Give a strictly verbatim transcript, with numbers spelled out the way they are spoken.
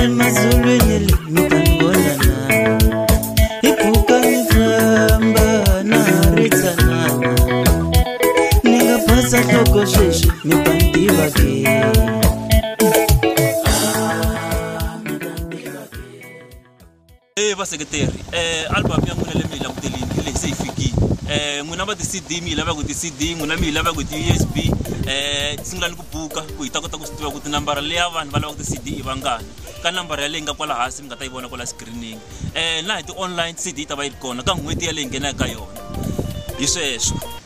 emazulwini mitangona na ipuka nifamba na ritsanana ningapasa hloko sheshi mipandiva ke. Eh vaseketeri eh album ya n'wina leyi mi yi langutelini leyi se yi fikile eh n'wina va ti-C D mi yi lava ku ti-C D n'wina mi yi lava ku ti-U S B eh sungulani ku buka ku hi ta kota ku swi tiva ku tinambara leya vanhu va lava ku ti-C D i vangani ka nambara yaleyi nga kwala hansi mi nga ta yi vona kwala screening eh na hi ti-online C D yi ta va yi ri kona ka n'hweti yaleyi hi nghenaka ka yona hi sweswo.